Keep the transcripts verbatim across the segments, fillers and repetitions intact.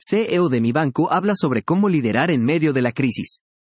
C E O de Mibanco habla sobre cómo liderar en medio de la crisis.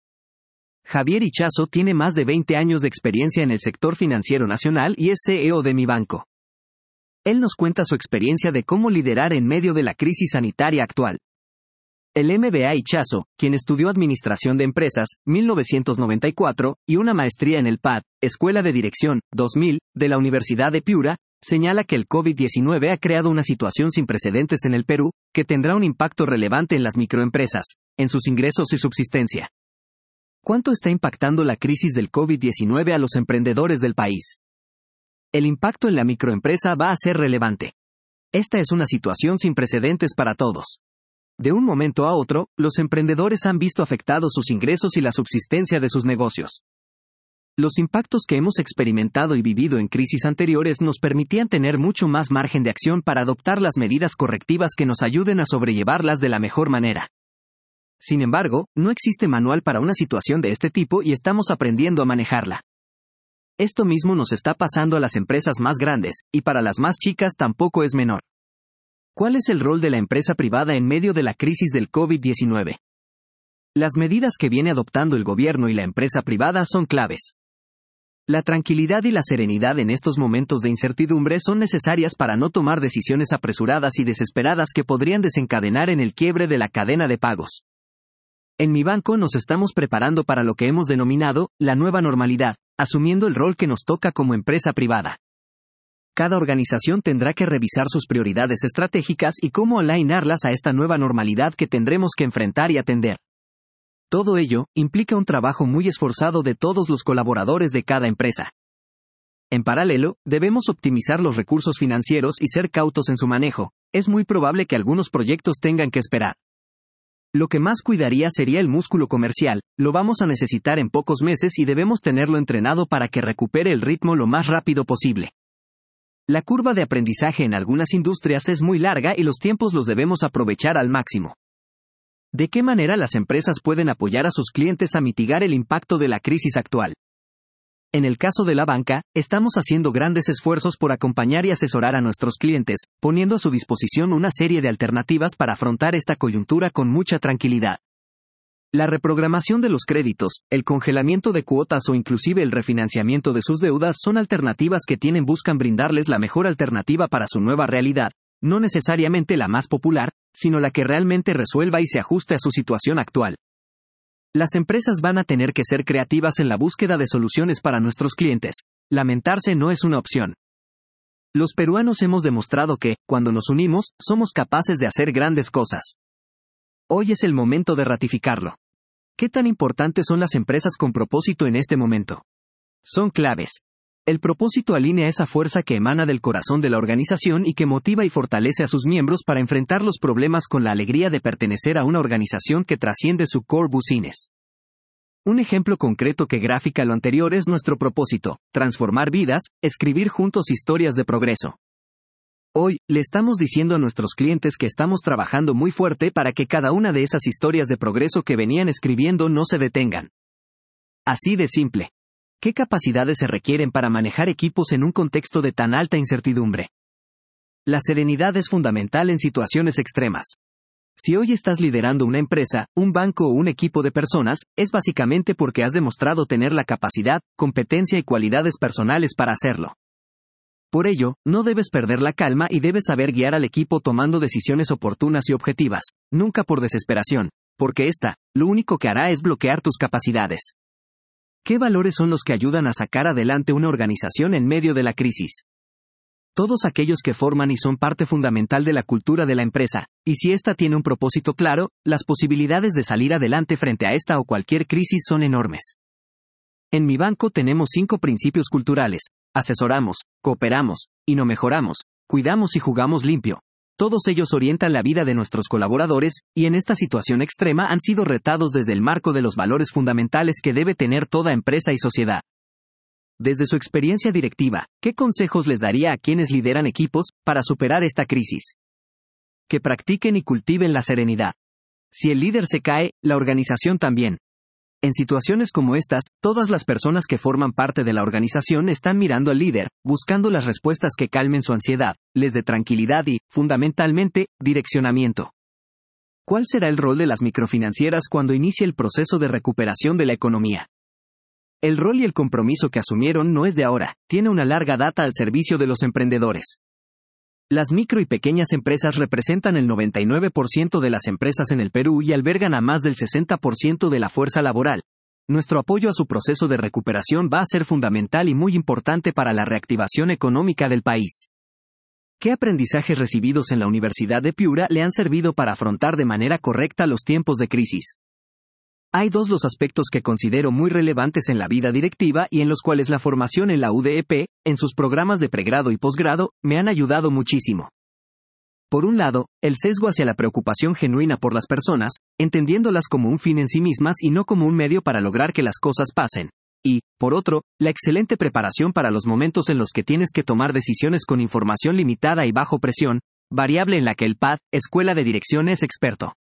Javier Ichazo tiene más de veinte años de experiencia en el sector financiero nacional y es C E O de Mibanco. Él nos cuenta su experiencia de cómo liderar en medio de la crisis sanitaria actual. El M B A Ichazo, quien estudió Administración de Empresas, mil novecientos noventa y cuatro, y una maestría en el P A D, Escuela de Dirección, dos mil, de la Universidad de Piura, señala que el COVID diecinueve ha creado una situación sin precedentes en el Perú, que tendrá un impacto relevante en las microempresas, en sus ingresos y subsistencia. ¿Cuánto está impactando la crisis del COVID diecinueve a los emprendedores del país? El impacto en la microempresa va a ser relevante. Esta es una situación sin precedentes para todos. De un momento a otro, los emprendedores han visto afectados sus ingresos y la subsistencia de sus negocios. Los impactos que hemos experimentado y vivido en crisis anteriores nos permitían tener mucho más margen de acción para adoptar las medidas correctivas que nos ayuden a sobrellevarlas de la mejor manera. Sin embargo, no existe manual para una situación de este tipo y estamos aprendiendo a manejarla. Esto mismo nos está pasando a las empresas más grandes, y para las más chicas tampoco es menor. ¿Cuál es el rol de la empresa privada en medio de la crisis del COVID diecinueve? Las medidas que viene adoptando el gobierno y la empresa privada son claves. La tranquilidad y la serenidad en estos momentos de incertidumbre son necesarias para no tomar decisiones apresuradas y desesperadas que podrían desencadenar en el quiebre de la cadena de pagos. En Mibanco nos estamos preparando para lo que hemos denominado la nueva normalidad, asumiendo el rol que nos toca como empresa privada. Cada organización tendrá que revisar sus prioridades estratégicas y cómo alinearlas a esta nueva normalidad que tendremos que enfrentar y atender. Todo ello implica un trabajo muy esforzado de todos los colaboradores de cada empresa. En paralelo, debemos optimizar los recursos financieros y ser cautos en su manejo. Es muy probable que algunos proyectos tengan que esperar. Lo que más cuidaría sería el músculo comercial, lo vamos a necesitar en pocos meses y debemos tenerlo entrenado para que recupere el ritmo lo más rápido posible. La curva de aprendizaje en algunas industrias es muy larga y los tiempos los debemos aprovechar al máximo. ¿De qué manera las empresas pueden apoyar a sus clientes a mitigar el impacto de la crisis actual? En el caso de la banca, estamos haciendo grandes esfuerzos por acompañar y asesorar a nuestros clientes, poniendo a su disposición una serie de alternativas para afrontar esta coyuntura con mucha tranquilidad. La reprogramación de los créditos, el congelamiento de cuotas o inclusive el refinanciamiento de sus deudas son alternativas que tienen buscan brindarles la mejor alternativa para su nueva realidad, no necesariamente la más popular, sino la que realmente resuelva y se ajuste a su situación actual. Las empresas van a tener que ser creativas en la búsqueda de soluciones para nuestros clientes. Lamentarse no es una opción. Los peruanos hemos demostrado que, cuando nos unimos, somos capaces de hacer grandes cosas. Hoy es el momento de ratificarlo. ¿Qué tan importantes son las empresas con propósito en este momento? Son claves. El propósito alinea esa fuerza que emana del corazón de la organización y que motiva y fortalece a sus miembros para enfrentar los problemas con la alegría de pertenecer a una organización que trasciende su core business. Un ejemplo concreto que gráfica lo anterior es nuestro propósito: transformar vidas, escribir juntos historias de progreso. Hoy, le estamos diciendo a nuestros clientes que estamos trabajando muy fuerte para que cada una de esas historias de progreso que venían escribiendo no se detengan. Así de simple. ¿Qué capacidades se requieren para manejar equipos en un contexto de tan alta incertidumbre? La serenidad es fundamental en situaciones extremas. Si hoy estás liderando una empresa, un banco o un equipo de personas, es básicamente porque has demostrado tener la capacidad, competencia y cualidades personales para hacerlo. Por ello, no debes perder la calma y debes saber guiar al equipo tomando decisiones oportunas y objetivas, nunca por desesperación, porque esta, lo único que hará es bloquear tus capacidades. ¿Qué valores son los que ayudan a sacar adelante una organización en medio de la crisis? Todos aquellos que forman y son parte fundamental de la cultura de la empresa, y si ésta tiene un propósito claro, las posibilidades de salir adelante frente a esta o cualquier crisis son enormes. En Mibanco tenemos cinco principios culturales: asesoramos, cooperamos, y no mejoramos, cuidamos y jugamos limpio. Todos ellos orientan la vida de nuestros colaboradores, y en esta situación extrema han sido retados desde el marco de los valores fundamentales que debe tener toda empresa y sociedad. Desde su experiencia directiva, ¿qué consejos les daría a quienes lideran equipos para superar esta crisis? Que practiquen y cultiven la serenidad. Si el líder se cae, la organización también. En situaciones como estas, todas las personas que forman parte de la organización están mirando al líder, buscando las respuestas que calmen su ansiedad, les dé tranquilidad y, fundamentalmente, direccionamiento. ¿Cuál será el rol de las microfinancieras cuando inicie el proceso de recuperación de la economía? El rol y el compromiso que asumieron no es de ahora, tiene una larga data al servicio de los emprendedores. Las micro y pequeñas empresas representan el noventa y nueve por ciento de las empresas en el Perú y albergan a más del sesenta por ciento de la fuerza laboral. Nuestro apoyo a su proceso de recuperación va a ser fundamental y muy importante para la reactivación económica del país. ¿Qué aprendizajes recibidos en la Universidad de Piura le han servido para afrontar de manera correcta los tiempos de crisis? Hay dos los aspectos que considero muy relevantes en la vida directiva y en los cuales la formación en la U D E P, en sus programas de pregrado y posgrado, me han ayudado muchísimo. Por un lado, el sesgo hacia la preocupación genuina por las personas, entendiéndolas como un fin en sí mismas y no como un medio para lograr que las cosas pasen. Y, por otro, la excelente preparación para los momentos en los que tienes que tomar decisiones con información limitada y bajo presión, variable en la que el P A D, Escuela de Dirección, es experto.